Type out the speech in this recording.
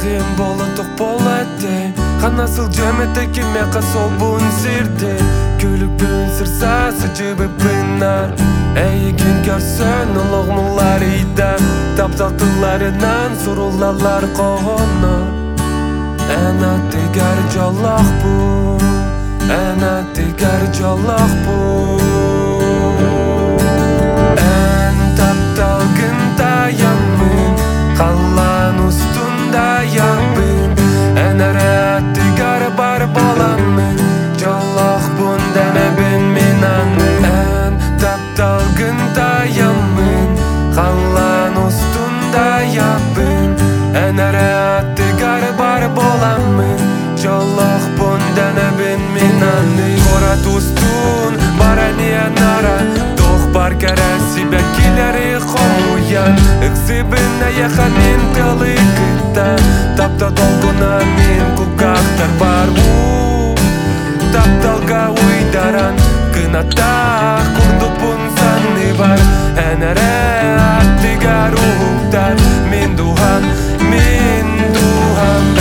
Kıyım bolutuk bolette Kanasıl cemete kime kasol bun sirdi Külük bün sırsa sıcıbı pınar Eygin görsön uluq mullar idem Tapsaltılarından surulalar kohonu Ena digar jolaq bu Ena digar jolaq bu En taptalgın dayanmın Kallan ustunda yanbın Ena reat digar bar bolanmın Jolaq bun dene bin minan En taptalgın dayanmın Kallan ustunda yanbın Ena reat digar bar bolanmın Jolaq bun dene bin minan Korat ustun bara niye nara Doch bar keresi bekileri komuyan Iksibine yakanin tılı kıta Tapta dolguna min kukaktar bar Taptalga uydaran Kınata kurdupun sanni bar Enere attigar uhuktar Min duhan